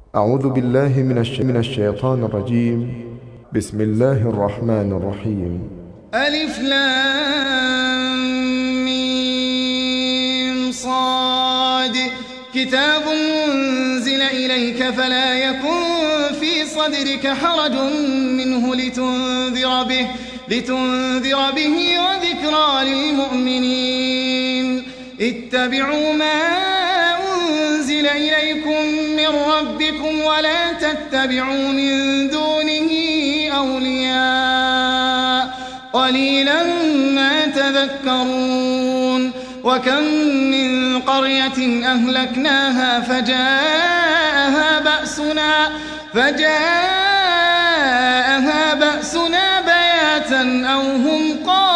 أعوذ بالله من الشيطان الرجيم. بسم الله الرحمن الرحيم. ألف لام ميم صاد. كتاب أنزل إليك فلا يكن في صدرك حرج منه لتنذر به وذكرى للمؤمنين. اتبعوا ما أنزل إليكم من ربكم ولا تتبعوا من دونه أولياء قليلا ما تذكرون. وكم من قرية أهلكناها فجاءها بأسنا بياتا أو هم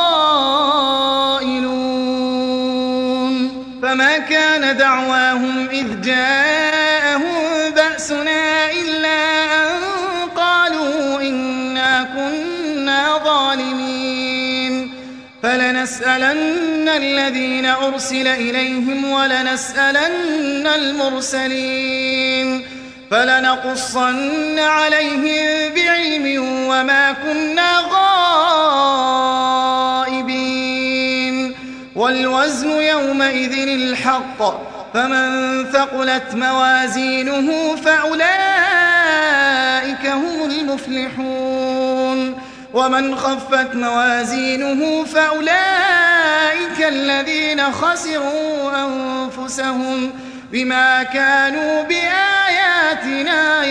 قائلون. فما كان دعواهم إذ جاءهم بأسنا إلا أن قالوا إنا كنا ظالمين. فلنسألن الذين أرسل إليهم ولنسألن المرسلين. فلنقصن عليهم بعلم وما كنا غائبين. والوزن يومئذ الحق. فمن ثقلت موازينه فأولئك هم المفلحون. ومن خفت موازينه فأولئك الذين خسروا أنفسهم بما كانوا بآياتنا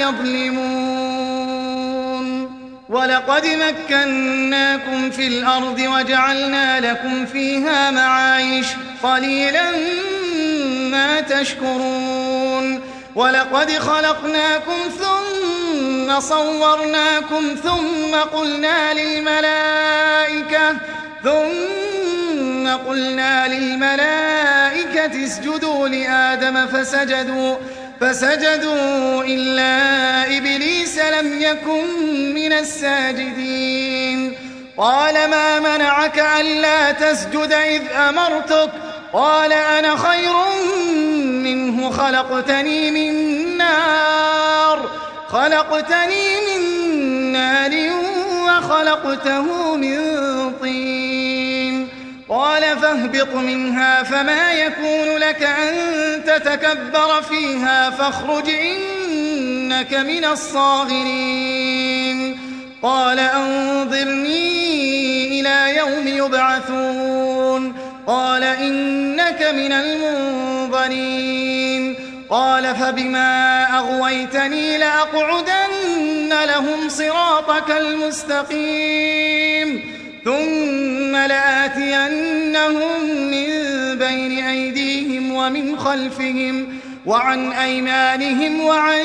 يظلمون. ولقد مكناكم في الأرض وجعلنا لكم فيها معايش قليلا ما تشكرون. ولقد خلقناكم ثم صورناكم ثم قلنا للملائكة اسجدوا لآدم فسجدوا إلا إبليس لم يكن من الساجدين. قال ما منعك ألا تسجد إذ أمرتك؟ قال أنا خير منه خلقتني من نار وخلقته من طين. قال فاهبط منها فما يكون لك أن تتكبر فيها فاخرج إنك من الصاغرين. قال أنظرني إلى يوم يبعثون. قال إنك من المنظرين. قال فبما أغويتني لأقعدن لهم صراطك المستقيم ثم لآتينهم من بين أيديهم ومن خلفهم وعن أيمانهم وعن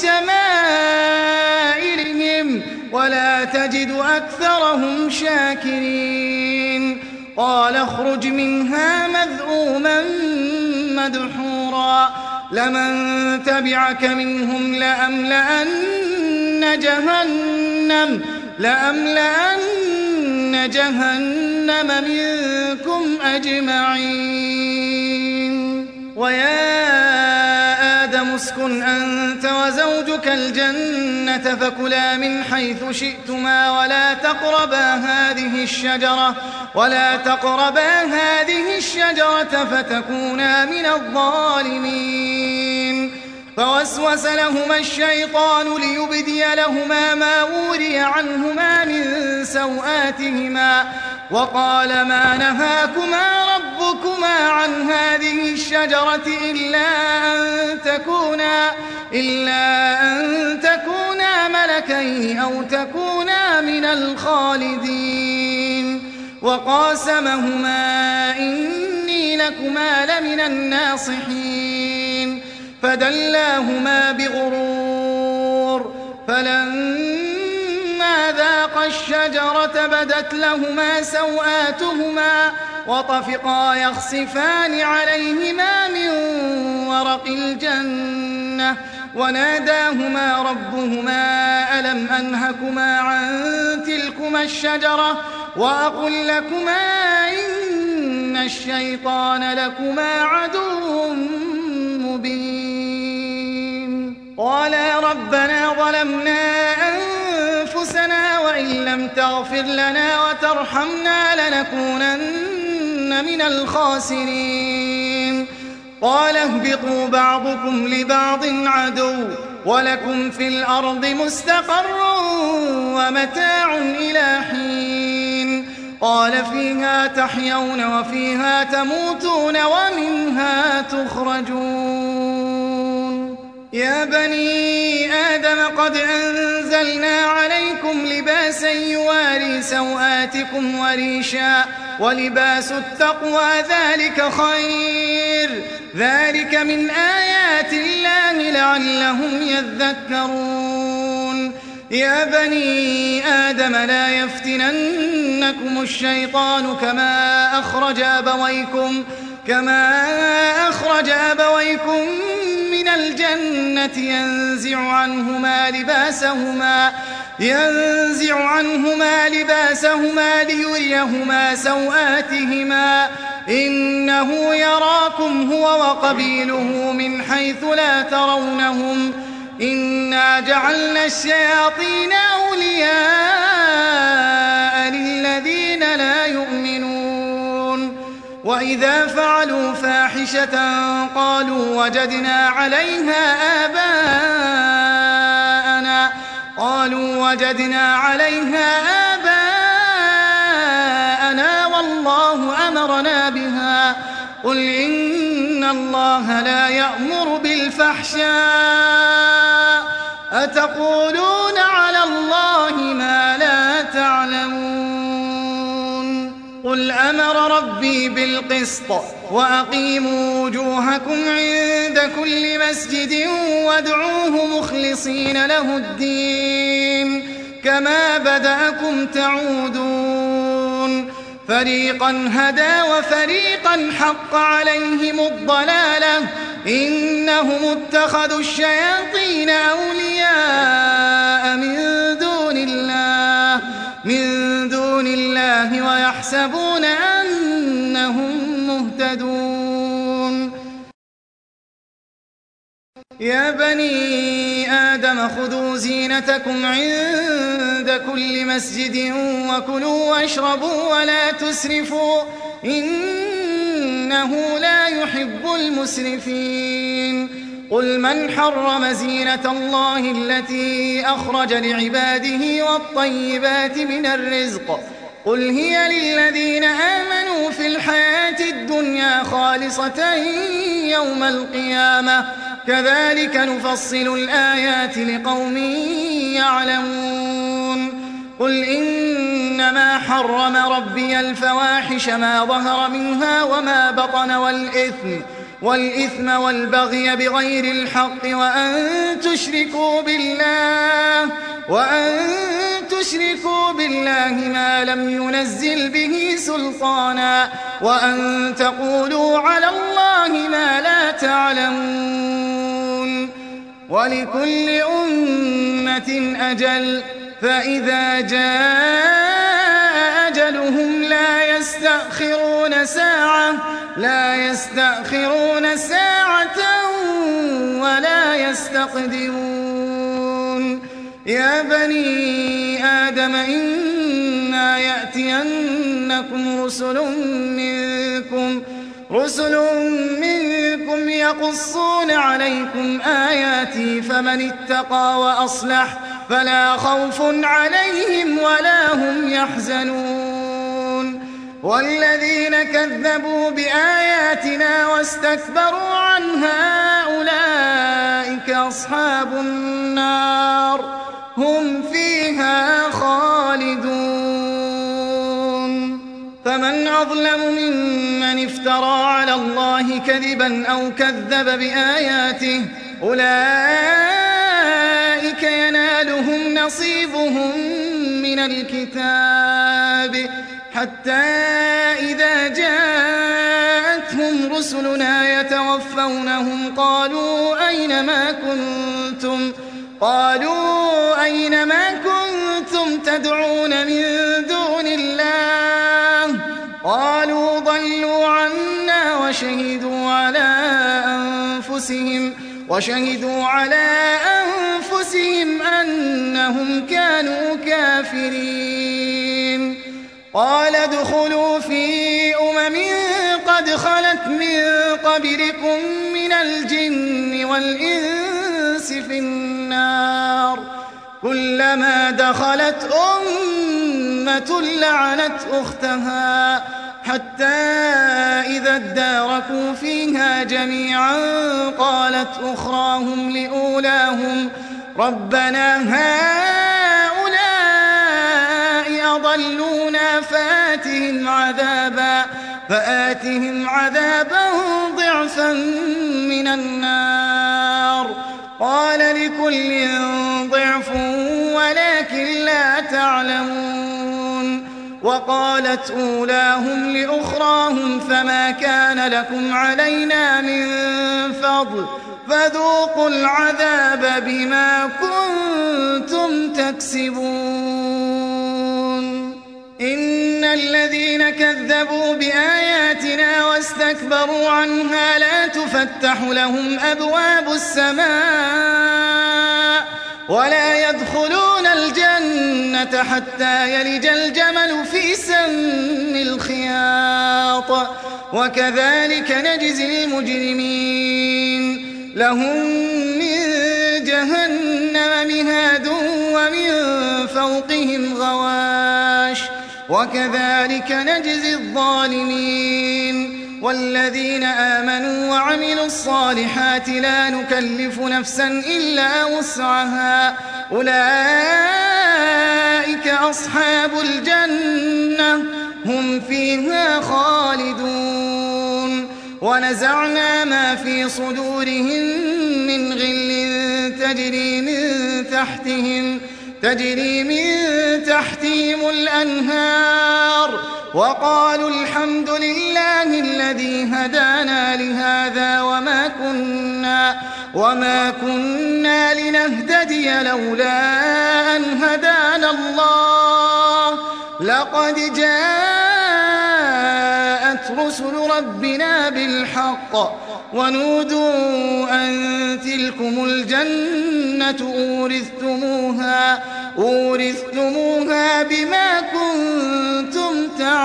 شمائلهم ولا تجد أكثرهم شاكرين. قال اخرج منها مذءوما مدحورا لمن تبعك منهم لأملأن جهنم منكم أجمعين. ويا آدم اسكن أنت وزوجك الجنة فكلا من حيث شئتما ولا تقربا هذه الشجرة فتكونا من الظالمين. فوسوس لهما الشيطان ليبدي لهما ما وري عنهما من سوآتهما وقال ما نهاكما ربكما عن هذه الشجرة إلا أن تكونا ملكين أو تكونا من الخالدين. وقاسمهما إني لكما لمن الناصحين. فدلاهما بغرور فلما ذاقا الشجرة بدت لهما سوآتهما وطفقا يخصفان عليهما من ورق الجنة وناداهما ربهما ألم أنهكما عن تلكما الشجرة وأقل لكما إن الشيطان لكما عدو مبين. قالا ربنا ظلمنا أنفسنا وإن لم تغفر لنا وترحمنا لنكونن من الخاسرين قال اهبطوا بعضكم لبعض عدو ولكم في الأرض مستقر ومتاع إلى حين قال فيها تحيون وفيها تموتون ومنها تخرجون يا بني آدم قد أنزلنا عليكم لباسا يواري سوآتكم وريشا ولباس التقوى ذلك خير ذلك من آيات الله لعلهم يذكرون يا بني آدم لا يفتننكم الشيطان كما أخرج أبويكم من الجنة ينزع عنهما لباسهما ليريهما سوآتهما إنه يراكم هو وقبيله من حيث لا ترونهم إنا جعلنا الشياطين أولياء للذين لا يؤمنون وإذا فعلوا فاحشة قالوا وجدنا عليها آباءنا والله أمرنا بها قل إن الله لا يأمر بالفحشاء أتقولون على الله ما لا تعلمون قل أمر ربي بالقسط وأقيموا وجوهكم عند كل مسجد وادعوه مخلصين له الدين كما بدأكم تعودون فريقا هدى وفريقا حق عليهم الضلالة إنهم اتخذوا الشياطين أولياء من دون الله ويحسبون أنهم مهتدون يا بني آدم خذوا زينتكم عند كل مسجد وكلوا واشربوا ولا تسرفوا إنه لا يحب المسرفين قل من حرم زينة الله التي أخرج لعباده والطيبات من الرزق قل هي للذين آمنوا في الحياة الدنيا خالصة يوم القيامة كذلك نفصل الآيات لقوم يعلمون قل إنما حرم ربي الفواحش ما ظهر منها وما بطن والإثم والبغي بغير الحق وأن تشركوا بالله ما لم ينزل به سلطانا وأن تقولوا على الله ما لا تعلمون ولكل أمة أجل فإذا جاء أجلهم لا يستأخرون ساعة ولا يستقدمون يا بني آدم إما يأتينكم رسل منكم يقصون عليكم آياتي فمن اتقى وأصلح فلا خوف عليهم ولا هم يحزنون والذين كذبوا بآياتنا واستكبروا عنها أولئك أصحاب النار هم فيها خالدون فمن أظلم ممن افترى على الله كذبا أو كذب بآياته أولئك ينالهم نصيبهم من الكتاب حتى إذا جاءتهم رسلنا يتوفونهم قالوا أين ما كنتم تدعون من دون الله قالوا ضلوا عنا وشهدوا على أنفسهم وشهدوا على أنفسهم أنهم كانوا كافرين. قال ادخلوا في قد خلت من قبلكم من الجن والإنس في النار كلما دخلت أمة لعنت أختها حتى إذا اداركوا فيها جميعا قالت أخراهم لأولاهم ربنا هؤلاء أضلونا فآتهم عذابا ضعفا من النار. قال لكل ضعف ولكن لا تعلمون. وقالت أولاهم لأخراهم فما كان لكم علينا من فضل فذوقوا العذاب بما كنتم تكسبون. إن الذين كذبوا بآياتنا واستكبروا عنها لا تفتح لهم أبواب السماء ولا يدخلون الجنة حتى يلج الجمل في سم الخياط وكذلك نجزي المجرمين. لهم من جهنم مهاد ومن فوقهم غواش وكذلك نجزي الظالمين. والذين آمنوا وعملوا الصالحات لا نكلف نفسا إلا وسعها أولئك أصحاب الجنة هم فيها خالدون. ونزعنا ما في صدورهم من غل تجري من تحتهم الأنهار وقالوا الحمد لله الذي هدانا لهذا وما كنا لنهتدي لولا أن هدانا الله لقد جاءت رسل ربنا بالحق ونودوا أن تلكم الجنة أورثتموها بما كنتم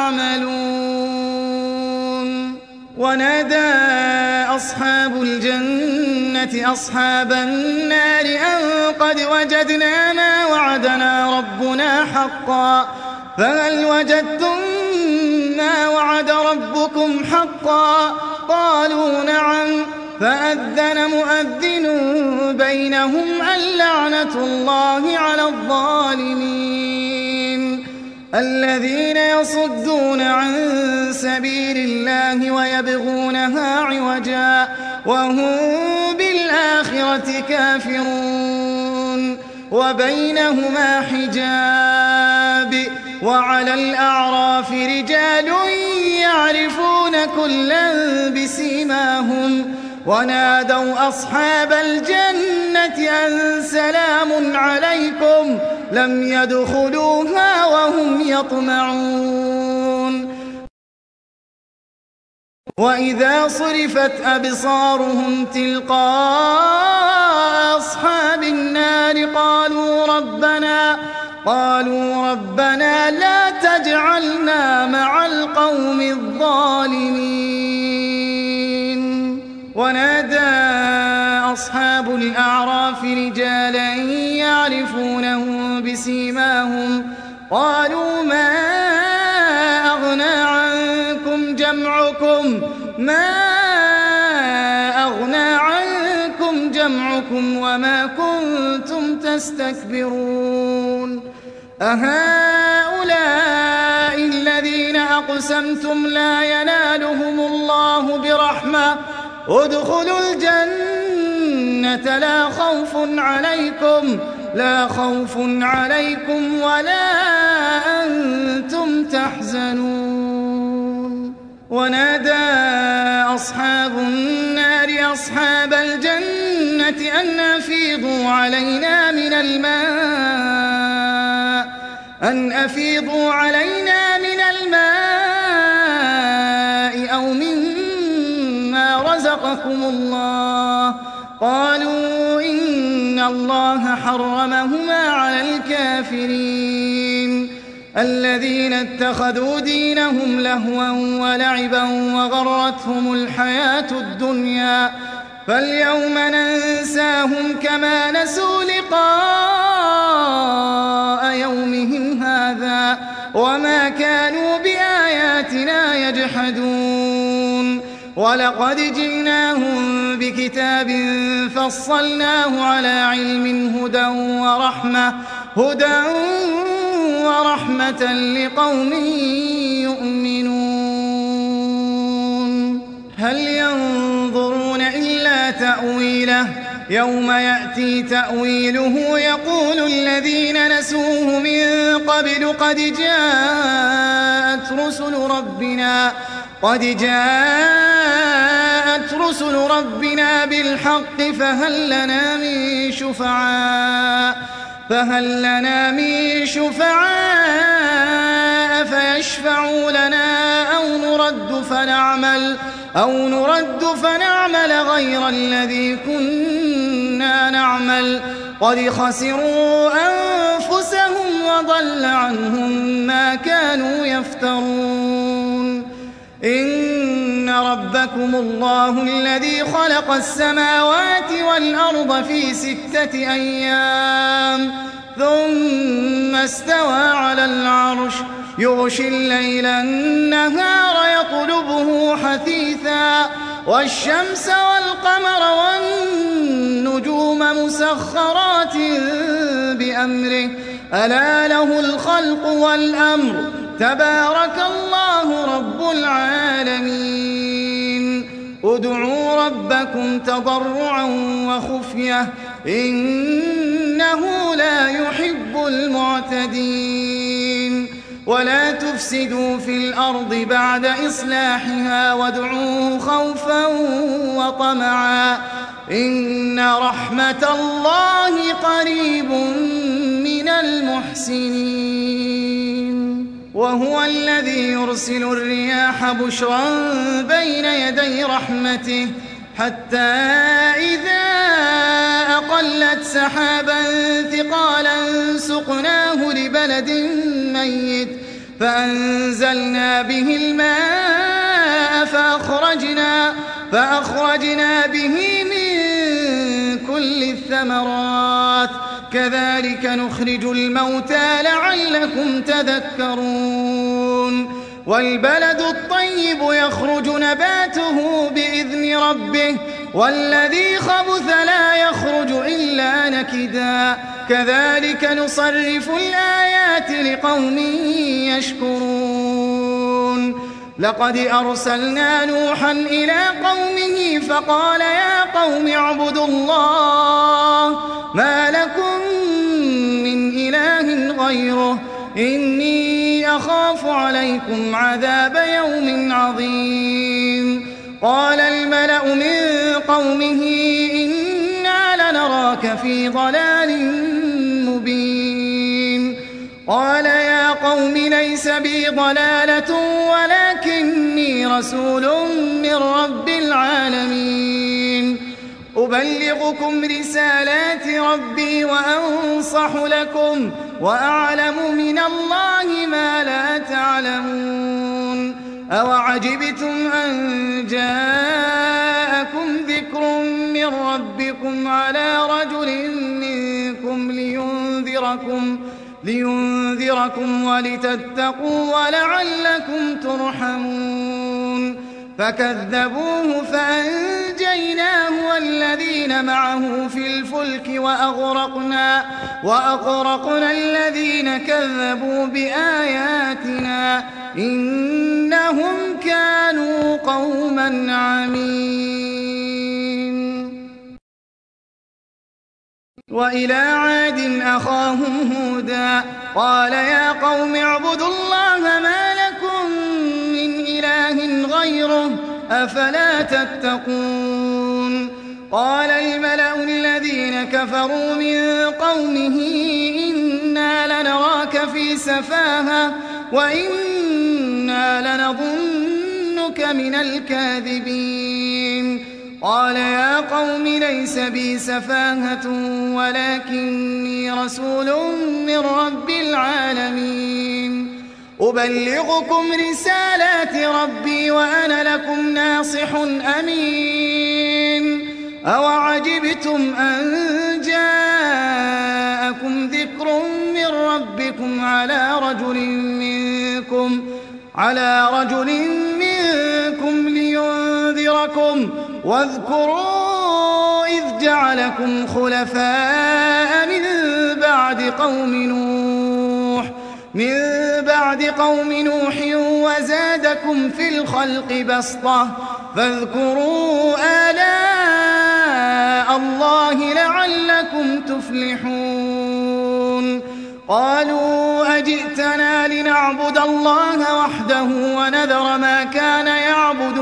تعملون. ونادى أصحاب الجنة أصحاب النار أن قد وجدنا ما وعدنا ربنا حقا فهل وجدتم ما وعد ربكم حقا قالوا نعم فأذن مؤذن بينهم اللعنة الله على الظالمين الذين يصدون عن سبيل الله ويبغونها عوجا وهم بالآخرة كافرون وبينهما حجاب وعلى الأعراف رجال يعرفون كلا بسيماهم ونادوا أصحاب الجنة أن سلام عليكم لم يدخلوها وهم يطمعون. وإذا صرفت أبصارهم تلقاء أصحاب النار قالوا ربنا لا تجعلنا مع القوم الظالمين. ونادى أصحاب الأعراف رجالا يعرفونهم بسيماهم قالوا ما أغنى عنكم جمعكم وما كنتم تستكبرون. أهؤلاء الذين أقسمتم لا ينالهم الله برحمة ادخلوا الجنة لا خوف عليكم ولا أنتم تحزنون. ونادى أصحاب النار أصحاب الجنة أن أفيضوا علينا من الماء أو مما رزقكم الله قالوا إن الله حرمهما على الكافرين الذين اتخذوا دينهم لهوا ولعبا وغرتهم الحياة الدنيا فاليوم ننساهم كما نسوا لقاء يومهم هذا وما كانوا بآياتنا يجحدون ولقد جئناهم بكتاب فصلناه على علم هدى ورحمة لقوم يؤمنون هل ينظرون إلا تأويله يوم يأتي تأويله يقول الذين نسوه من قبل قد جاءت رسل ربنا بالحق فهل لنا من شفعاء فيشفعوا لنا أو نرد فنعمل غير الذي كنا نعمل قد خسروا أنفسهم وضل عنهم ما كانوا يفترون إن ربكم الله الذي خلق السماوات والأرض في 6 أيام ثم استوى على العرش يغشي الليل النهار يطلبه حثيثا والشمس والقمر والنجوم مسخرات بأمره ألا له الخلق والأمر تبارك الله رب العالمين ادعوا ربكم تضرعا وخفية إنه لا يحب المعتدين ولا تفسدوا في الأرض بعد إصلاحها وادعوه خوفا وطمعا إن رحمة الله قريب من المحسنين وهو الذي يرسل الرياح بشرا بين يدي رحمته حتى إذا أقلت سحابا ثقالا سقناه لبلد ميت فأنزلنا به الماء فأخرجنا به من كل الثمرات كذلك نخرج الموتى لعلكم تذكرون والبلد الطيب يخرج نباته بإذن ربه والذي خبث لا يخرج إلا نكدا كذلك نصرف الآيات لقوم يشكرون لقد أرسلنا نوحا إلى قومه فقال يا قوم اعبدوا الله ما لكم من إله غيره إني أخاف عليكم عذاب يوم عظيم قال الملأ من قومه إنا لنراك في ضلال مبين قال يا قوم ليس بي ضلالة ولكني رسول من رب العالمين أبلغكم رسالات ربي وأنصح لكم وأعلم من الله ما لا تعلمون أوعجبتم أن جاءكم ذكر من ربكم على رجل منكم لينذركم ولتتقوا ولعلكم ترحمون فكذبوه فأنجيناه والذين معه في الفلك وأغرقنا الذين كذبوا بآياتنا إنهم كانوا قوما عمين وإلى عاد أخاهم هودا قال يا قوم اعبدوا الله ما لكم من إله غيره أفلا تتقون قال الملأ الذين كفروا من قومه إنا لنراك في سفاهة وإنا لنظنك من الكاذبين قال يا قوم ليس بي سفاهة ولكني رسول من رب العالمين أبلغكم رسالات ربي وأنا لكم ناصح أمين أوعجبتم أن جاءكم ذكر من ربكم على رجل منكم لينذركم واذكروا إذ جعلكم خلفاء من بعد قوم نوح وزادكم في الخلق بسطة فاذكروا آلاء الله لعلكم تفلحون قالوا أجئتنا لنعبد الله وحده ونذر ما كان يعبد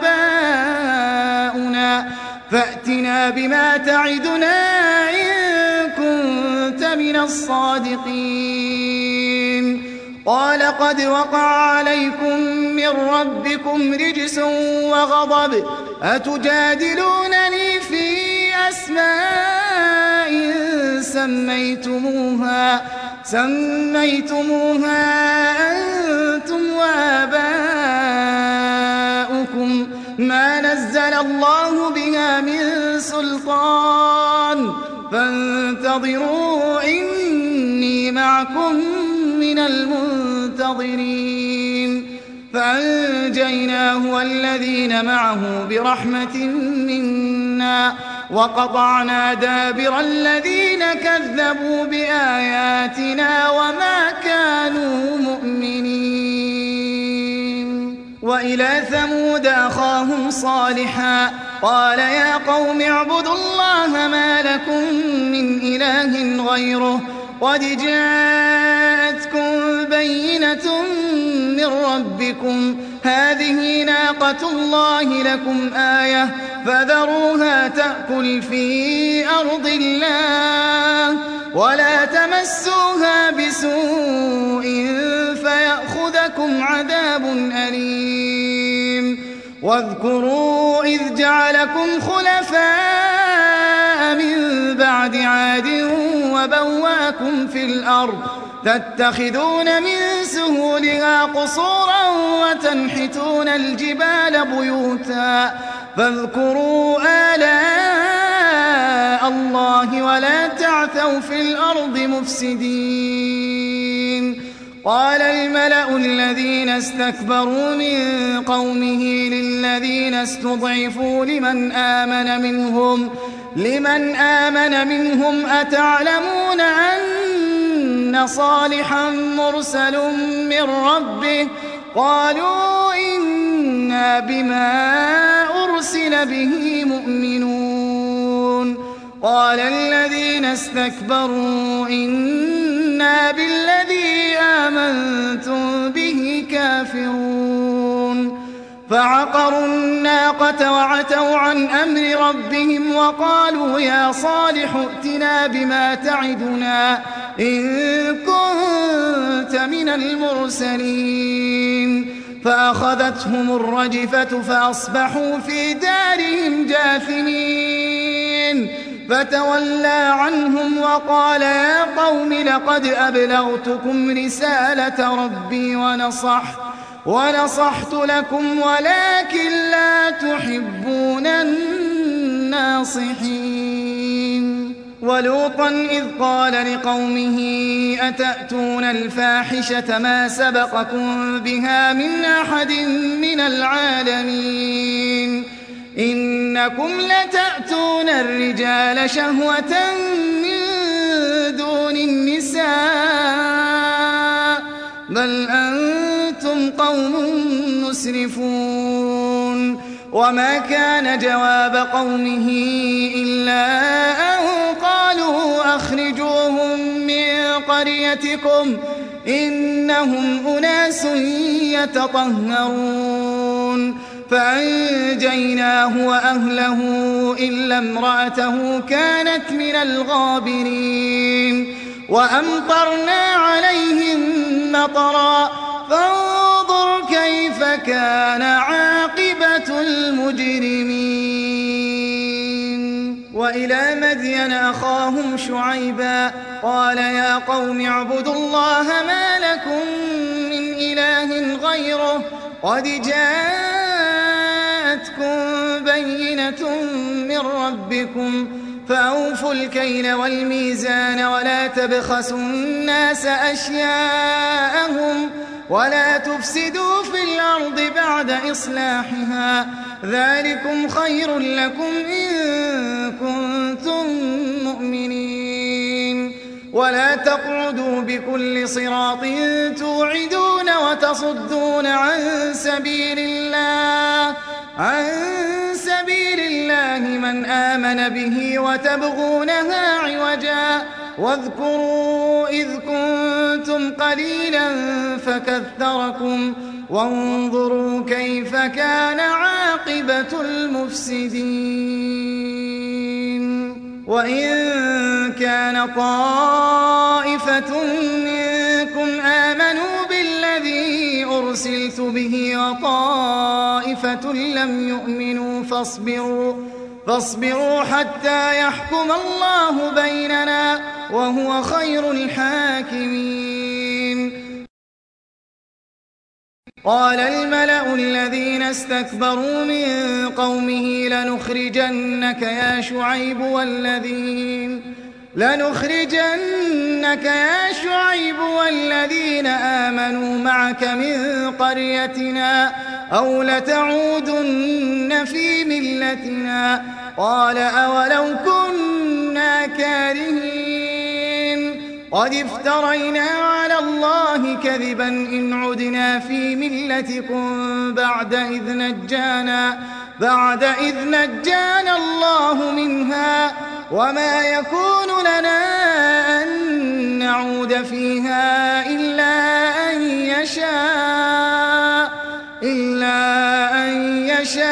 آباؤنا فأتنا بما تعدنا إن كنت من الصادقين قال قد وقع عليكم من ربكم رجس وغضب أتجادلونني في أسماء سميتموها أنتم وآباؤكم ما نزل الله بها من سلطان فانتظروا إني معكم من المنتظرين فأنجيناه والذين معه برحمة منا وقطعنا دابر الذين كذبوا بآياتنا وما كانوا مؤمنين وإلى ثمود أخاهم صالحا قال يا قوم اعبدوا الله ما لكم من إله غيره قد جاءتكم بينة من ربكم هذه ناقة الله لكم آية فذروها تأكل في أرض الله ولا تمسوها بسوء فيأخذكم عذاب أليم واذكروا إذ جعلكم خلفاء من بعد عاد وبواكم في الأرض تتخذون من سهولها قصورا وتنحتون الجبال بيوتا فاذكروا آلاء الله ولا تعثوا في الأرض مفسدين قال الملأ الذين استكبروا من قومه للذين استضعفوا لمن آمن منهم أتعلمون أن صالحا مرسل من ربه قالوا إنا بما أرسل به مؤمنون قال الذين استكبروا إنا بالذي آمنتم به كافرون فعقروا الناقة وعتوا عن أمر ربهم وقالوا يا صالح ائتنا بما تعدنا إن كنت من المرسلين فأخذتهم الرجفة فأصبحوا في دارهم جاثمين فتولى عنهم وقال يا قوم لقد أبلغتكم رسالة ربي ونصحت لكم ولكن لا تحبون الناصحين ولوطا إذ قال لقومه أتأتون الفاحشة ما سبقكم بها من أحد من العالمين إنكم لتأتون الرجال شهوة من دون النساء بل أنتم قوم مسرفون وما كان جواب قومه إلا أن قالوا أخرجوهم من قريتكم إنهم أناس يتطهرون فأنجيناه وأهله إلا امرأته كانت من الغابرين وأمطرنا عليهم مطرا فانظر كيف كان عاقبة المجرمين وإلى مدين أخاهم شعيبا قال يا قوم اعبدوا الله ما لكم من إله غيره قد جاءتكم بينة من ربكم فأوفوا الكيل والميزان ولا تبخسوا الناس أشياءهم ولا تفسدوا في الأرض بعد إصلاحها ذلكم خير لكم إن كنتم مؤمنين ولا تقعدوا بكل صراط توعدون وتصدون عن سبيل الله من آمن به وتبغونها عوجا واذكروا إذ كنتم قليلا فكثركم وانظروا كيف كان عاقبة المفسدين وإن كان طائفة منكم آمنوا بالذي أرسلت به وطائفة لم يؤمنوا فاصبروا حتى يحكم الله بيننا وهو خير الحاكمين قال الملأ الذين استكبروا من قومه لنخرجنك يا شعيب والذين آمنوا معك من قريتنا أو لتعودن في ملتنا قال أولو كنا كارهين قد افترينا على الله كذبا إن عدنا في ملتكم بعد إذ نجانا الله منها وما يكون لنا أن نعود فيها إلا أن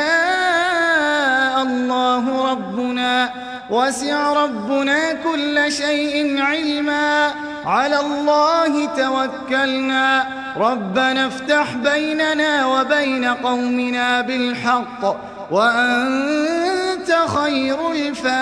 يشاء الله ربنا وسع ربنا كل شيء علما على الله توكلنا ربنا افتح بيننا وبين قومنا بالحق وأنت خير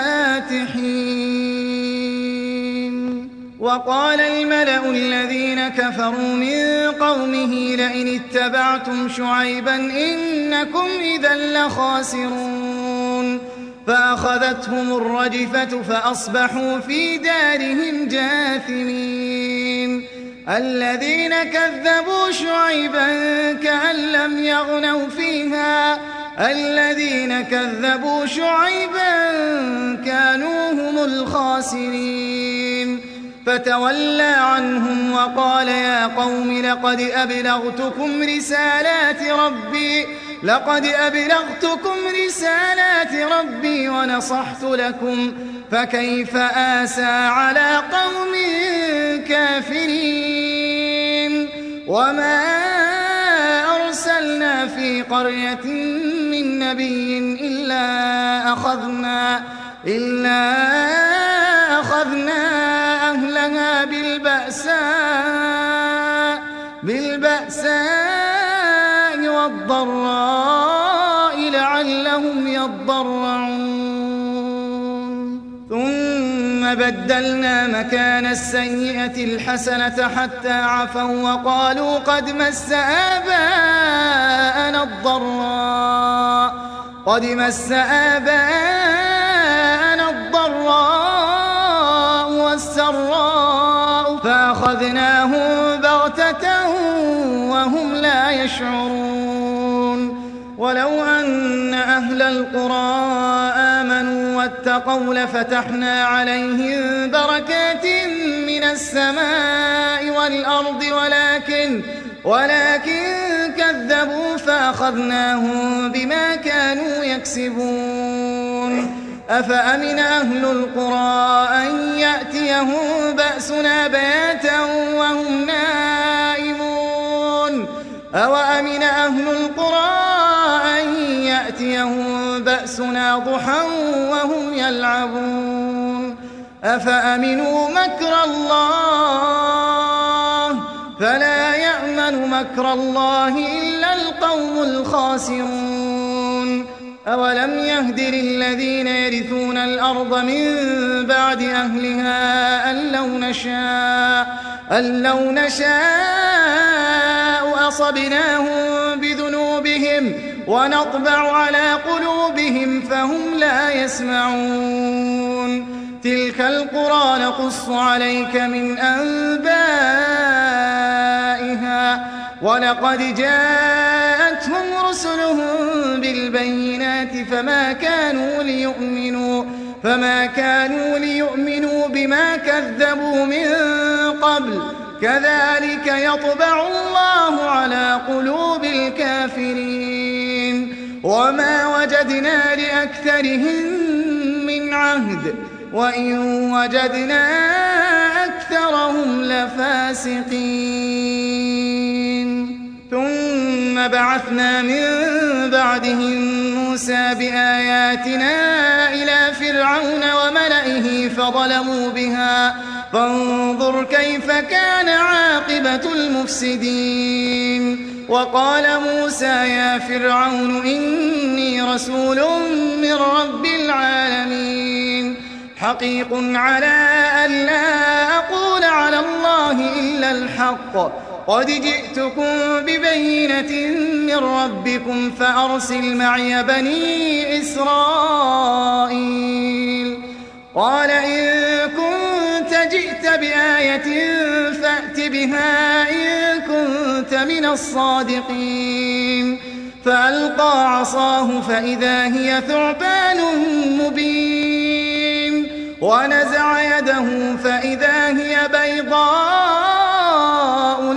الفاتحين وقال الملأ الذين كفروا من قومه لئن اتبعتم شعيبا إنكم إذا لخاسرون فأخذتهم الرجفة فأصبحوا في دارهم جاثمين الذين كذبوا شعيبا كأن لم يغنوا فيها الذين كذبوا شعيبا كانوا هم الخاسرين فتولى عنهم وقال يا قوم لقد أبلغتكم رسالات ربي ونصحت لكم فكيف آسى على قوم كافرين وما أرسلنا في قرية من نبي إلا أخذنا أهلها بالبأساء والضراء لعلهم يضرعون ثم بدلنا مكان السيئة الحسنة حتى عفوا وقالوا قد مس آباءنا الضراء والسراء فأخذناهم بغتة وهم لا يشعرون ولو أن أهل القرى آمنوا واتقوا لفتحنا عليهم بركات من السماء والأرض ولكن كذبوا فأخذناهم بما كانوا يكسبون أفأمن أهل القرى أن يأتيهم بأسنا بياتا وهم نائمون أوأمن أهل القرى أن يأتيهم بأسنا ضحى وهم يلعبون أفأمنوا مكر الله فلا يأمن مكر الله إلا القوم الخاسرون أولم يهد للذين يرثون الأرض من بعد أهلها أن لو نشاء أصبناهم بذنوبهم ونطبع على قلوبهم فهم لا يسمعون تلك القرى نقص عليك من أنبائها ولقد جاءتهم رسلهم بالبينات فما كانوا ليؤمنوا بما كذبوا من قبل كذلك يطبع الله على قلوب الكافرين وما وجدنا لأكثرهم من عهد وإن وجدنا أكثرهم لفاسقين ثم بعثنا من بعدهم موسى بآياتنا إلى فرعون وملئه فظلموا بها فانظر كيف كان عاقبة المفسدين وقال موسى يا فرعون إني رسول من رب العالمين حقيق على أن لا أقول على الله إلا الحق قد جئتكم ببينة من ربكم فأرسل معي بني إسرائيل قال إن كنت جئت بآية فأت بها إن كنت من الصادقين فألقى عصاه فإذا هي ثعبان مبين ونزع يده فإذا هي بيضاء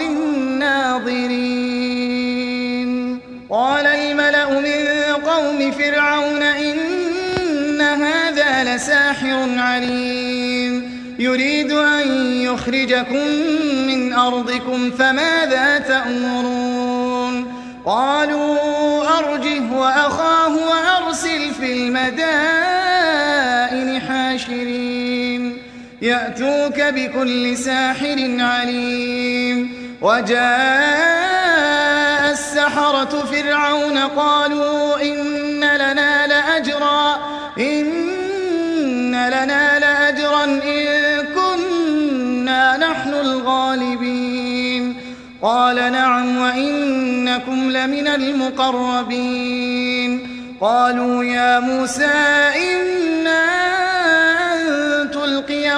للناظرين قال الملأ من قوم فرعون إن هذا لساحر عليم يريد أن يخرجكم من أرضكم فماذا تأمرون قالوا أرجه وأخاه وأرسل في المدائن حاشرين يأتوك بكل ساحر عليم وجاء السحرة فرعون قالوا إن لنا لأجرا إن كنا نحن الغالبين قال نعم وإنكم لمن المقربين قالوا يا موسى إنا أن تلقي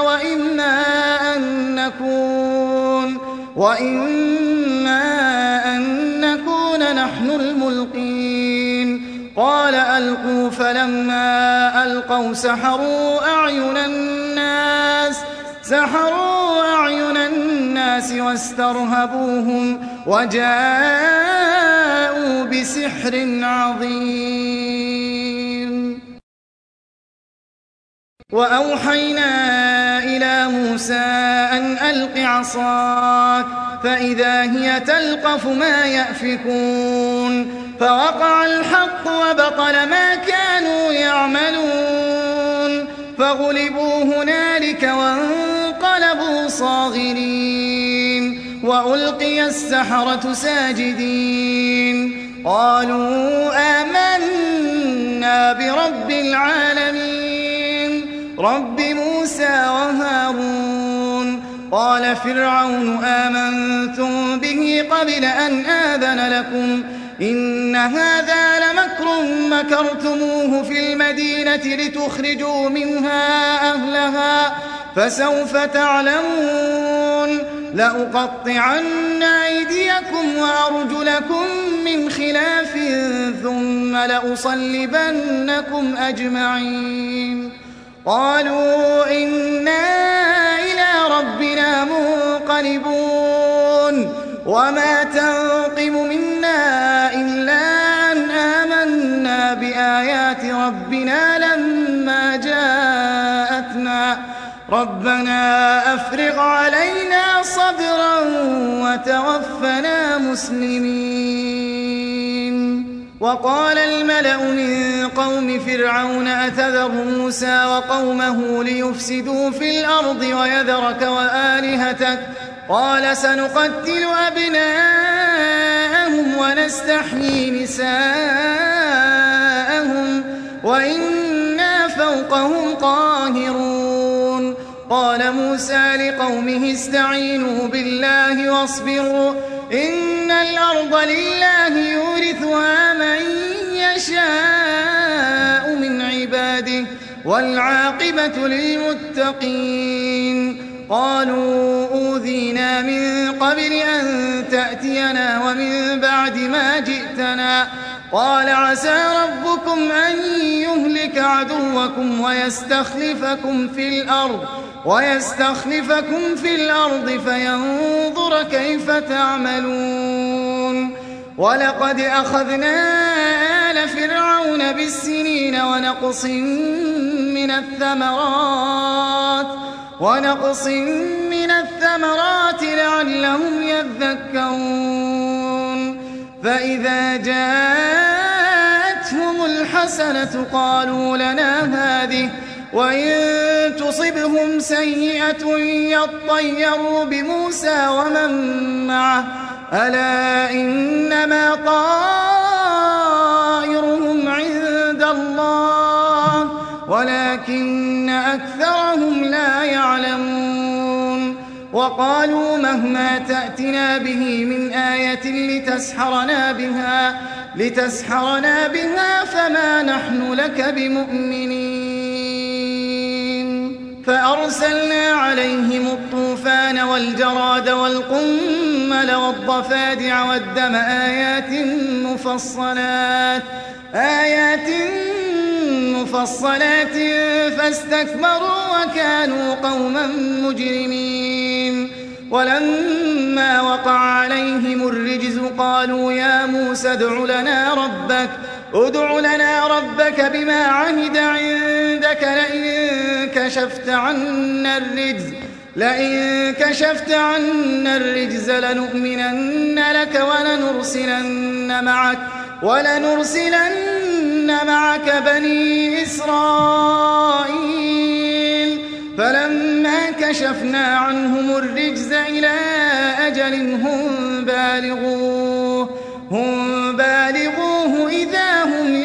وإما أن نكون نحن الملقين قال ألقوا فلما ألقوا سحروا أعين الناس واسترهبوهم وجاءوا بسحر عظيم وأوحينا إلى موسى أن ألق عصاك فإذا هي تلقف ما يأفكون فوقع الحق وبطل ما كانوا يعملون فغلبوا هنالك وانقلبوا صاغرين وألقي السحرة ساجدين قالوا آمنا برب العالمين رب موسى وهارون قال فرعون آمنتم به قبل أن آذن لكم إن هذا لمكر مكرتموه في المدينة لتخرجوا منها أهلها فسوف تعلمون لأقطعن أيديكم وأرجلكم من خلاف ثم لأصلبنكم أجمعين قالوا إنا إلى ربنا منقلبون وما تنقم منا إلا أن آمنا بآيات ربنا لما جاءتنا ربنا أفرغ علينا صبرا وتوفنا مسلمين وقال الملأ من قوم فرعون أتذر موسى وقومه ليفسدوا في الأرض ويذرك وآلهتك قال سنقتل أبناءهم ونستحيي نساءهم وإنا فوقهم قاهرون. قال موسى لقومه استعينوا بالله واصبروا إن الأرض لله يورثها من يشاء من عباده والعاقبة للمتقين. قالوا أوذينا من قبل أن تأتينا ومن بعد ما جئتنا قال عسى ربكم أن يهلك عدوكم ويستخلفكم في الأرض فينظر كيف تعملون. ولقد أخذنا آل فرعون بالسنين ونقص من الثمرات لعلهم يذكرون. فإذا جاءتهم الحسنة قالوا لنا هذه وإن تصبهم سيئة يطيروا بموسى ومن معه ألا إنما طائرهم عند الله ولكن أكثرهم لا يعلمون. وقالوا مهما تأتنا به من آية لتسحرنا بها فما نحن لك بمؤمنين. فأرسلنا عليهم الطوفان والجراد والقمل والضفادع والدم آيات مفصلات فاستكبروا وكانوا قوما مجرمين. ولما وقع عليهم الرجز قالوا يا موسى ادع لنا ربك بما عهد عندك لئن كشفت عنا الرجز لنؤمنن لك ولنرسلن معك بني إسرائيل. فلما كشفنا عنهم الرجز إلى أجل هم بالغوه إذا هم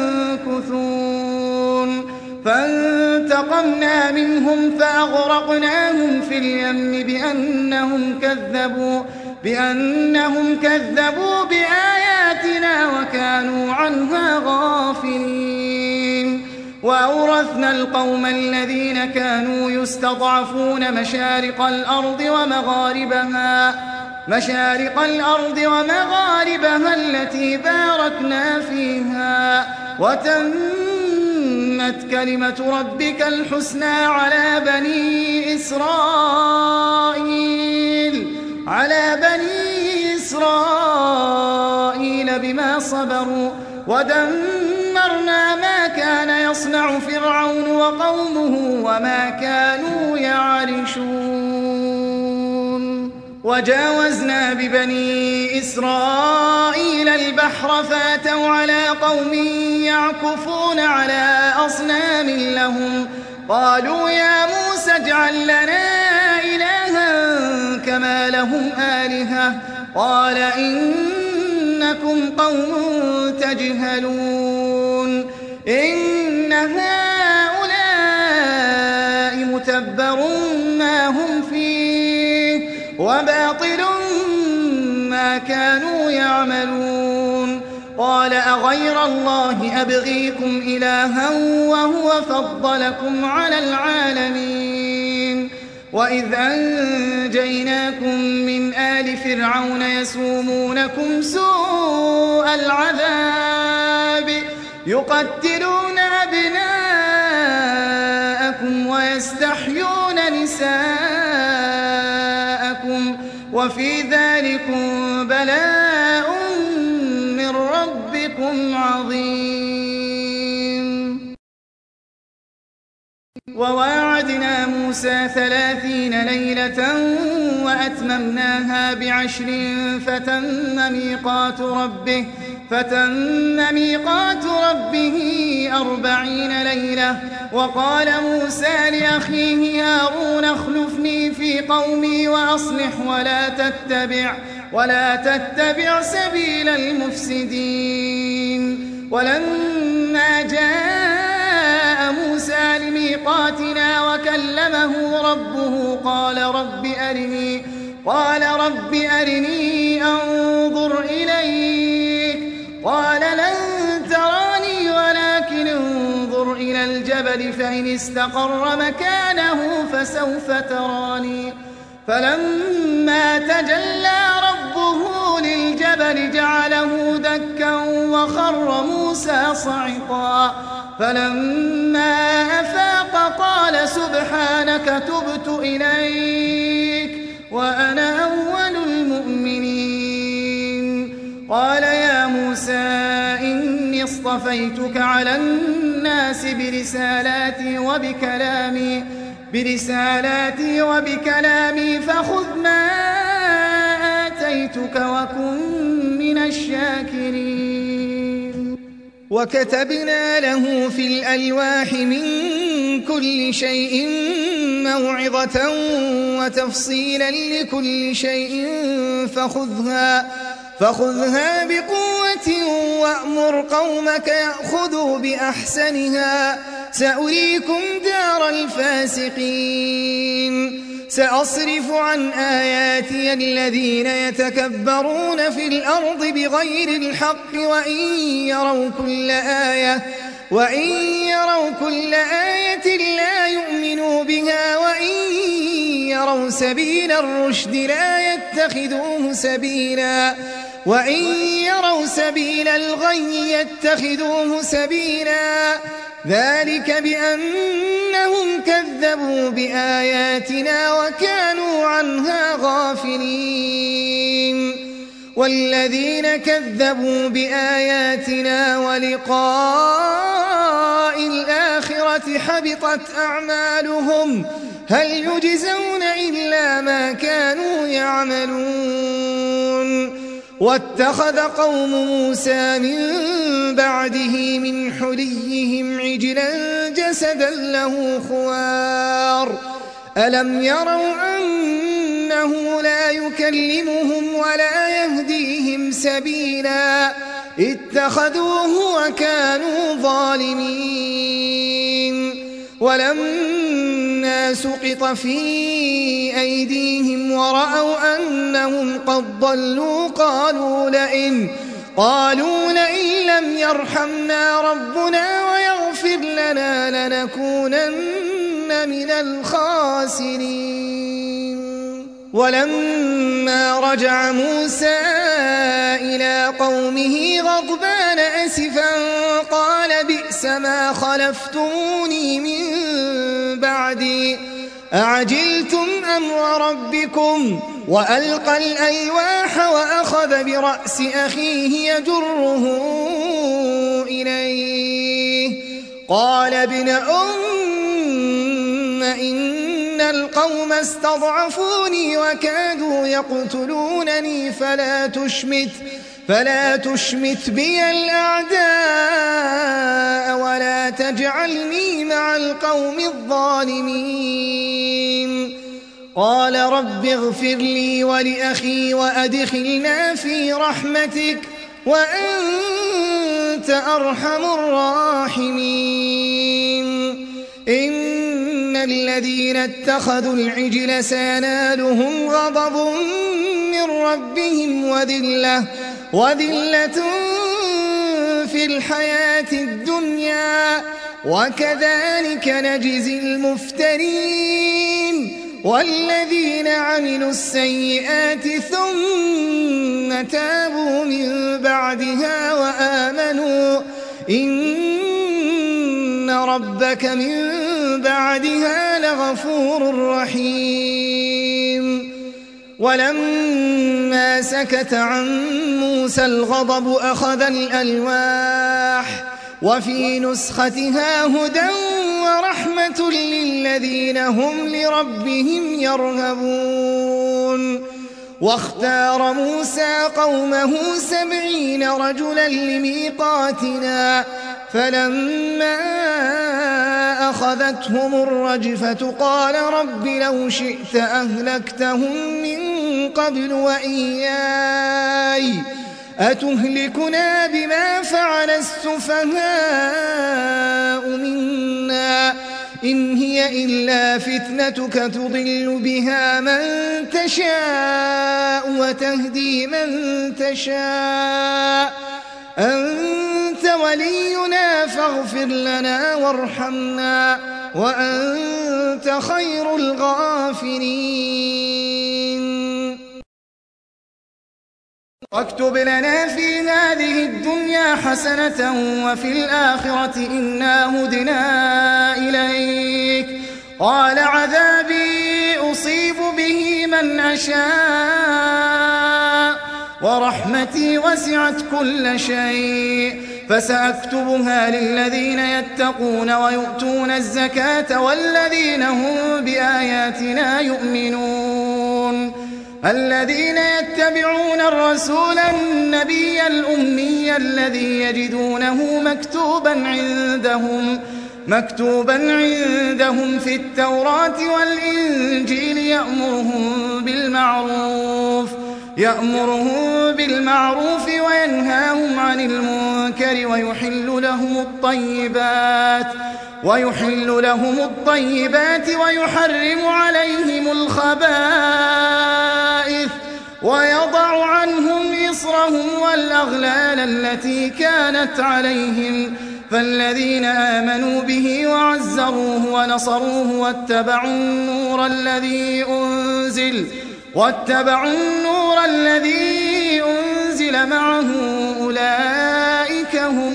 ينكثون. فانتقمنا منهم فأغرقناهم في اليم بأنهم كذبوا بآياتنا وكانوا عنها غافلين. وأورثنا القوم الذين كانوا يستضعفون مشارق الأرض ومغاربها التي باركنا فيها وتمت كلمة ربك الحسنى على بني إسرائيل بما صبروا ودمرنا ما كان يصنع فرعون وقومه وما كانوا يعرشون. وجاوزنا ببني إسرائيل البحر فاتوا على قوم يعكفون على أصنام لهم قالوا يا موسى اجعل لنا إلها كما لهم آلهة قال إنكم قوم تجهلون. إن هؤلاء متبر ما هم فيه وباطل ما كانوا يعملون. قال أغير الله أبغيكم إلها وهو فضلكم على العالمين. وإذ أنجيناكم من آل فرعون يسومونكم سوء العذاب يقتلون أبناءكم ويستحيون نساءكم وفي ذلكم بلاء من ربكم عظيم. وواعدنا موسى 30 ليلة وأتممناها ب10 فتم ميقات ربه 40 ليلة. وقال موسى لأخيه هارون اخلفني في قومي وأصلح ولا تتبع سبيل المفسدين. ولما جاء موسى لميقاتنا وكلمه ربه قال رب أرني أنظر إليك قال لن تراني ولكن انظر إلى الجبل فإن استقر مكانه فسوف تراني فلما تجلى ربه للجبل جعله دكا وخر موسى صعقا فلما أفاق قال سبحانك تبت إليك وأنا أول المؤمنين قال يا موسى إني اصطفيتك على الناس برسالاتي وبكلامي فخذ ما آتيتك وكن من الشاكرين وكتبنا له في الألواح من كل شيء موعظة وتفصيلا لكل شيء فخذها بقوة وأمر قومك يأخذوا بأحسنها سأريكم دار الفاسقين سأصرف عن آياتي الذين يتكبرون في الأرض بغير الحق وإن يروا كل آية لا يؤمنوا بها وإن يروا سبيل الرشد لا يتخذوه سبيلا وإن يروا سبيل الغي يتخذوه سبيلا ذلك بأنهم كذبوا بآياتنا وكانوا عنها غافلين والذين كذبوا بآياتنا ولقاء الآخرة حبطت أعمالهم هل يجزون إلا ما كانوا يعملون واتخذ قوم موسى من بعده من حليهم عجلا جسدا له خوار ألم يروا أنه لا يكلمهم ولا يهديهم سبيلا اتخذوه وكانوا ظالمين ولما سقط في أيديهم ورأوا أنهم قد ضلوا قالوا لئن لم يرحمنا ربنا ويغفر لنا لنكونن من الخاسرين ولما رجع موسى إلى قومه غضبان أسفا قال بئس ما خلفتموني من بعدي أعجلتم أمر ربكم وألقى الألواح وأخذ برأس أخيه يجره إليه قال ابن إن القوم استضعفوني وكادوا يقتلونني فلا تشمت بي الأعداء ولا تجعلني مع القوم الظالمين قال رب اغفر لي ولأخي وأدخلنا في رحمتك وأنت أرحم الراحمين إن الذين اتخذوا العجل سينالهم غضب من ربهم وذلة في الحياة الدنيا وكذلك نجزي المفترين والذين عملوا السيئات ثم تابوا من بعدها وآمنوا إن ربك من بعدها لغفور رحيم ولما سكت عن موسى الغضب أخذ الألواح وفي نسختها هدى ورحمة للذين هم لربهم يرهبون واختار موسى قومه 70 رجلا لميقاتنا فلما أخذتهم الرجفة قال رب لو شئت أهلكتهم من قبل وإياي أتهلكنا بما فعل السفهاء منا إن هي إلا فتنتك تضل بها من تشاء وتهدي من تشاء أنت ولينا فاغفر لنا وارحمنا وأنت خير الغافرين واكتب لنا في هذه الدنيا حسنة وفي الآخرة إنا هدنا إليك قال عذابي أصيب به من أشاء ورحمتي وسعت كل شيء فسأكتبها للذين يتقون ويؤتون الزكاة والذين هم بآياتنا يؤمنون الذين يتبعون الرسول النبي الأمي الذي يجدونه مكتوبا عندهم في التوراة والإنجيل يأمرهم بالمعروف وينهاهم عن المنكر ويحل لهم الطيبات ويحرم عليهم الخبائث ويضع عنهم إصرهم والأغلال التي كانت عليهم فالذين آمنوا به وعزروه ونصروه واتبعوا النور الذي أنزل معه أولئك هم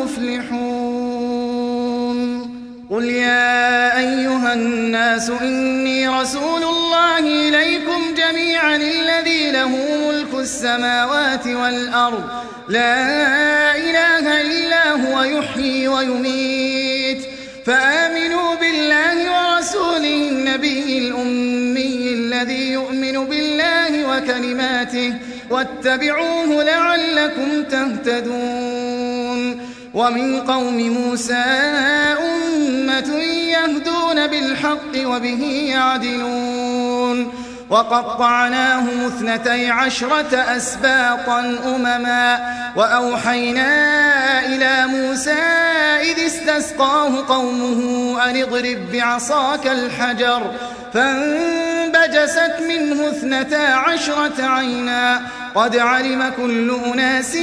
المفلحون قل يا أيها الناس إني رسول الله إليكم جميعا الذي له ملك السماوات والأرض لا إله إلا هو يحيي ويميت فآمنوا بالله ورسوله النبي الأمي الذي يؤمن بالله وكلماته واتبعوه لعلكم تهتدون ومن قوم موسى أمة يهدون بالحق وبه يعدلون وقطعناهم 12 أسباطا أمما وأوحينا إلى موسى إذ استسقاه قومه أن اضرب بعصاك الحجر فانبجست منه 12 عينا قد علم كل أناس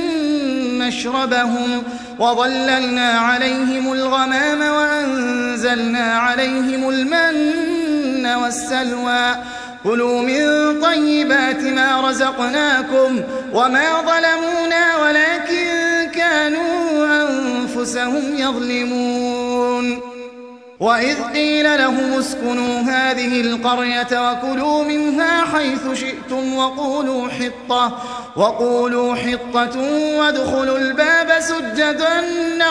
مشربهم وظللنا عليهم الغمام وأنزلنا عليهم المن والسلوى كلوا من طيبات ما رزقناكم وما ظلمونا ولكن كانوا أنفسهم يظلمون وإذ قيل لهم اسكنوا هذه القرية وكلوا منها حيث شئتم وقولوا حطة وادخلوا الباب سجدا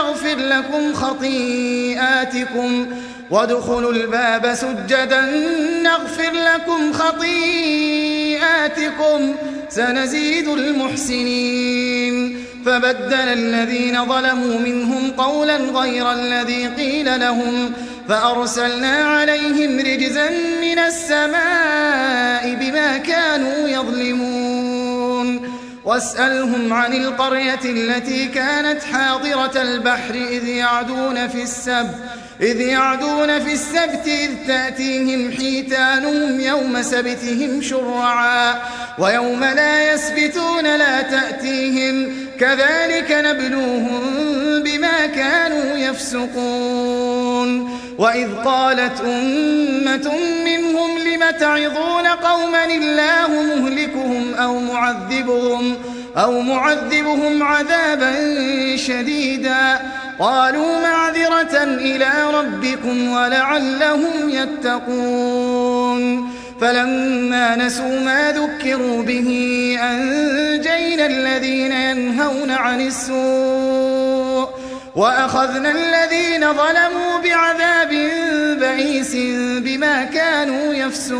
نغفر لكم خطيئاتكم سنزيد المحسنين فبدل الذين ظلموا منهم قولا غير الذي قيل لهم فأرسلنا عليهم رجزا من السماء بما كانوا يظلمون واسألهم عن القرية التي كانت حاضرة البحر إذ يعدون في السبت إذ تأتيهم حيتانهم يوم سبتهم شرعا ويوم لا يسبتون لا تأتيهم كذلك نبلوهم بما كانوا يفسقون وإذ قالت أمة منهم لم تعظون قوما الله مهلكهم أو معذبهم عذابا شديدا قالوا معذرة إلى ربكم ولعلهم يتقون فلما نسوا ما ذكروا به أنجينا الذين ينهون عن السوء وأخذنا الذين ظلموا بعذاب بئيس بما كانوا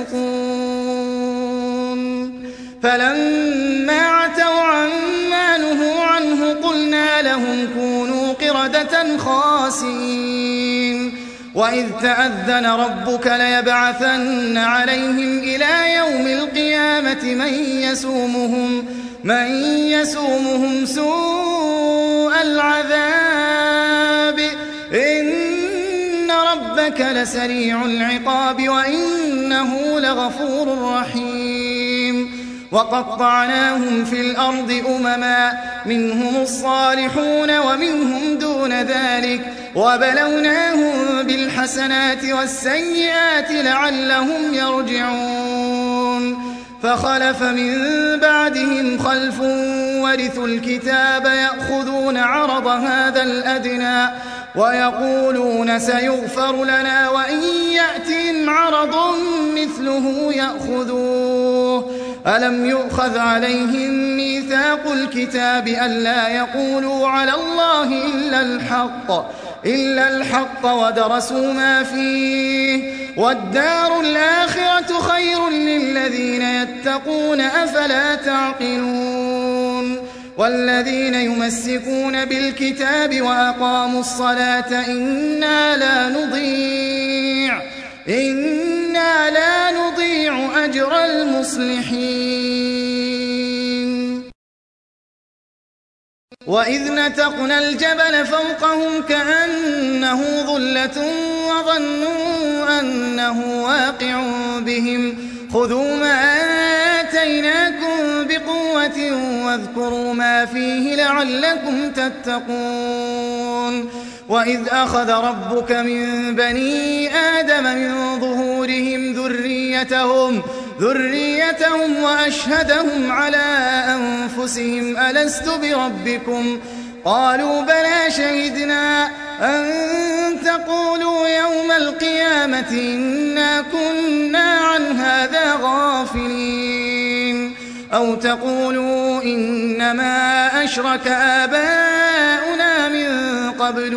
يفسقون فلما عتوا عما نهوا عنه قلنا لهم كونوا قردة خاسئين وإذ تأذن ربك ليبعثن عليهم إلى يوم القيامة من من يسومهم سوء العذاب إن ربك لسريع العقاب وإنه لغفور رحيم وقطعناهم في الأرض أمما منهم الصالحون ومنهم دون ذلك وبلوناهم بالحسنات والسيئات لعلهم يرجعون فخلف من بعدهم خلف ورثوا الكتاب يأخذون عرض هذا الأدنى ويقولون سيغفر لنا وإن يأتهم عرض مثله يأخذوه ألم يؤخذ عليهم ميثاق الكتاب ألا يقولوا على الله إلا الحق ودرسوا ما فيه والدار الآخرة خير للذين يتقون أفلا تعقلون والذين يمسكون بالكتاب وأقاموا الصلاة إنا لا نضيع أجر المصلحين وإذ نتقنا الجبل فوقهم كأنه ظلة وظنوا أنه واقع بهم خذوا ما آتيناكم بقوة واذكروا ما فيه لعلكم تتقون وإذ أخذ ربك من بني آدم من ظهورهم ذريتهم وأشهدهم على أنفسهم ألست بربكم قالوا بلى شهدنا أن تقولوا يوم القيامة إنا كنا عن هذا غافلين أو تقولوا إنما أشرك آباؤنا من قبل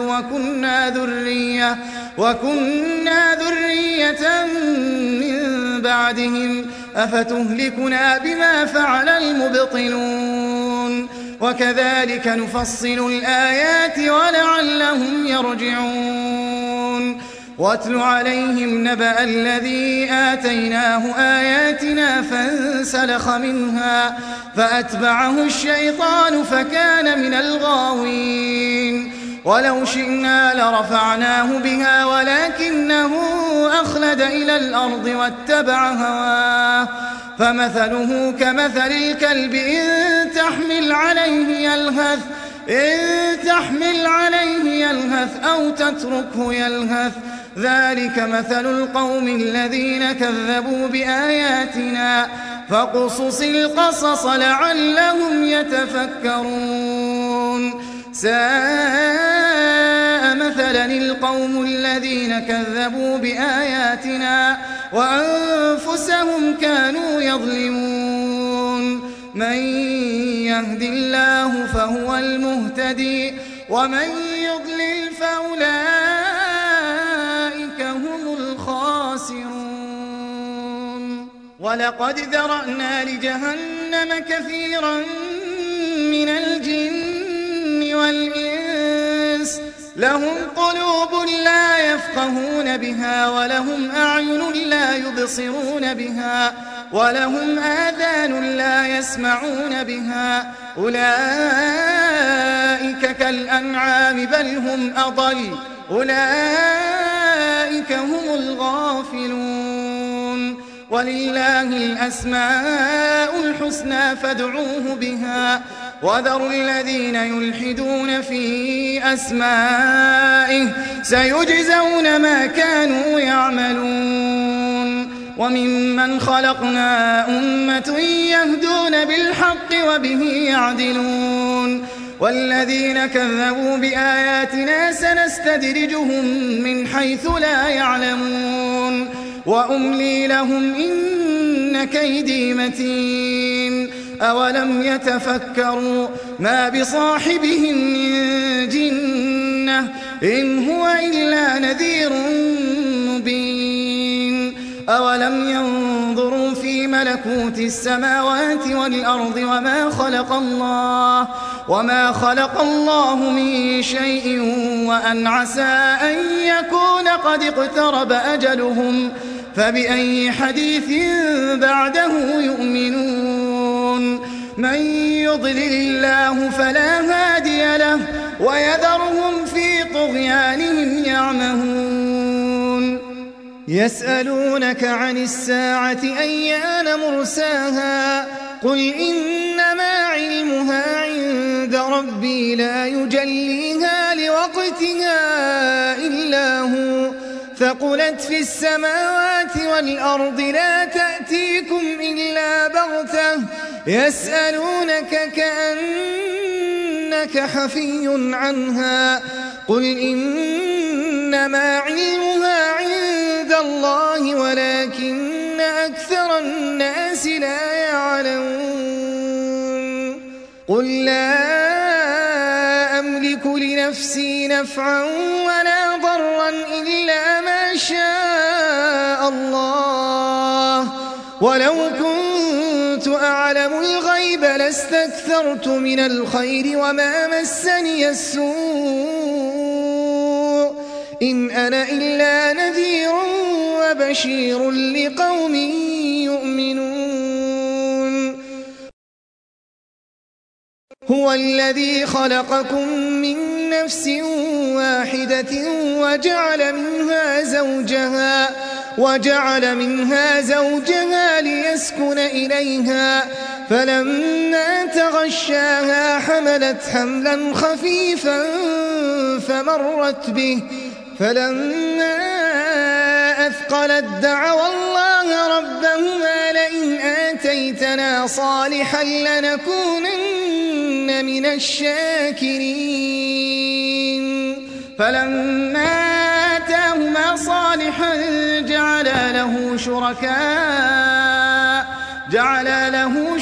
وكنا ذرية من بعدهم أفتهلكنا بما فعل المبطلون وكذلك نفصل الآيات ولعلهم يرجعون واتل عليهم نبأ الذي آتيناه آياتنا فانسلخ منها فأتبعه الشيطان فكان من الغاوين ولو شئنا لرفعناه بها ولكنه أخلد إلى الأرض واتبع هواه فمثله كمثل الكلب إن تحمل عليه يلهث أو تتركه يلهث ذلك مثل القوم الذين كذبوا بآياتنا فاقصص القصص لعلهم يتفكرون ساء مثلا القوم الذين كذبوا بآياتنا وأنفسهم كانوا يظلمون من يهد الله فهو المهتدي ومن يضلل فأولئك هم الخاسرون ولقد ذرأنا لجهنم كثيرا من الجن والإنس لهم قلوب لا يفقهون بها ولهم أعين لا يبصرون بها ولهم آذان لا يسمعون بها أولئك كالأنعام بل هم أضل أولئك هم الغافلون ولله الأسماء الحسنى فادعوه بها وذروا الذين يلحدون في أسمائه سيجزون ما كانوا يعملون وممن خلقنا أمة يهدون بالحق وبه يعدلون والذين كذبوا بآياتنا سنستدرجهم من حيث لا يعلمون وأملي لهم إن كيدي متين أولم يتفكروا ما بصاحبهم من جنة إن هو إلا نذير مبين أولم ينظروا في ملكوت السماوات والأرض وما خلق الله من شيء وأن عسى أن يكون قد اقترب أجلهم فبأي حديث بعده يؤمنون من يضلل الله فلا هادي له ويذرهم في طغيانهم يعمهون يسألونك عن الساعة أيان مرساها قل إنما علمها عند ربي لا يجليها لوقتها إلا هو ثقلت في السماوات والأرض لا تأتيكم إلا بغتة يسألونك كأنك حفي عنها قل إنما علمها عند الله ولكن أكثر الناس لا يعلمون قل لا أملك لنفسي نفعا ولا ضرا إلا ما شاء الله ولو كنت أعلم الغيب لاستكثرت من الخير وما مسني السوء إن أنا إلا نذير وبشير لقوم يؤمنون هو الذي خلقكم من نفس واحدة وجعل منها زوجها ليسكن إليها فلما تغشاها حملت حملا خفيفا فمرت به فلما أثقلت دعوا الله ربهما لئن آتيتنا صالحا لنكونن من الشاكرين فلما آتاهما صالحا جعل له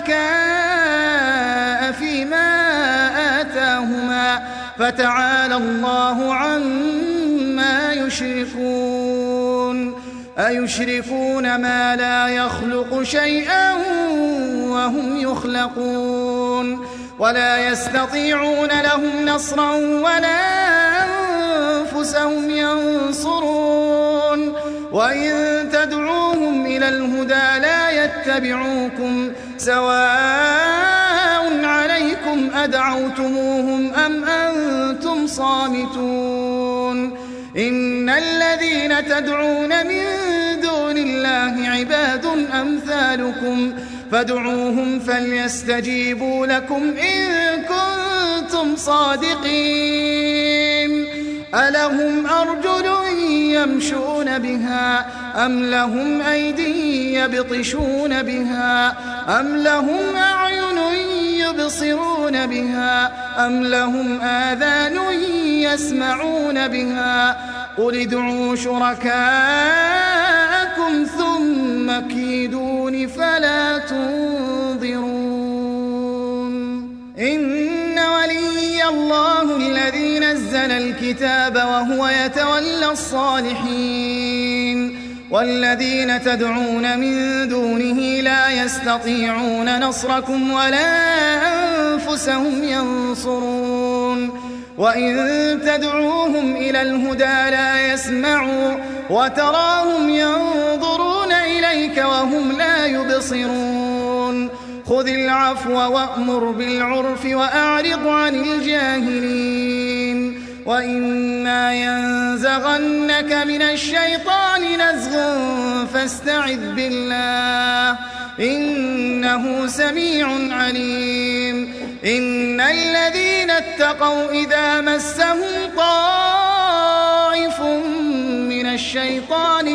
شركاء فيما آتاهما فتعالى الله عما يشركون أيشركون ما لا يخلق شيئا وهم يخلقون ولا يستطيعون لهم نصرا ولا أنفسهم ينصرون وإن تدعوهم إلى الهدى لا يتبعوكم سواء عليكم أدعوتموهم أم أنتم صامتون إن الذين تدعون من دون الله عباد أمثالكم فادعوهم فليستجيبوا لكم إن كنتم صادقين ألهم أرجل يمشون بها أم لهم أيدي يبطشون بها أم لهم أعين يبصرون بها أم لهم آذان يسمعون بها قل ادعوا شركاءكم ثم كيدون فلا تنظرون إن ولي الله الذي نزل الكتاب وهو يتولى الصالحين والذين تدعون من دونه لا يستطيعون نصركم ولا أنفسهم ينصرون وإن تدعوهم إلى الهدى لا يسمعوا وتراهم ينظرون إليك وهم لا يبصرون خذ العفو وأمر بالعرف وأعرض عن الجاهلين وإما ينزغنك من الشيطان نزغ فاستعذ بالله إنه سميع عليم إن الذين اتقوا إذا مسهم طائف من الشيطان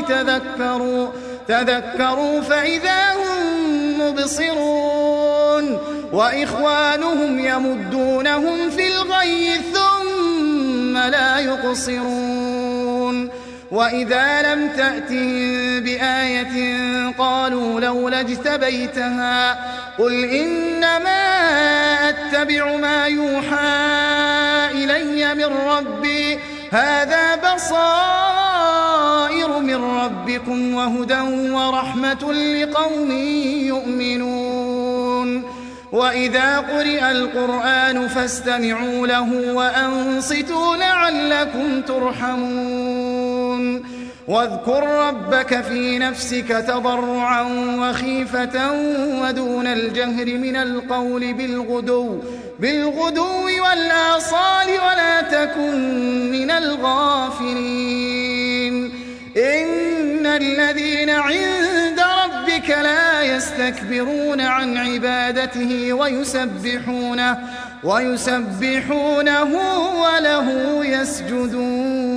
تذكروا فإذا هم مبصرون وإخوانهم يمدونهم في الغي ثم لا يقصرون وإذا لم تأتهم بآية قالوا لولا اجتبيتها قل إنما أتبع ما يوحى إلي من ربي هذا بصائر من ربكم وهدى ورحمة لقوم يؤمنون وإذا قرئ القرآن فاستمعوا له وأنصتوا لعلكم ترحمون واذكر ربك في نفسك تضرعا وخيفة ودون الجهر من القول بالغدو والآصال ولا تكن من الغافلين إن الذين عند ربك لا يستكبرون عن عبادته ويسبحونه وله يسجدون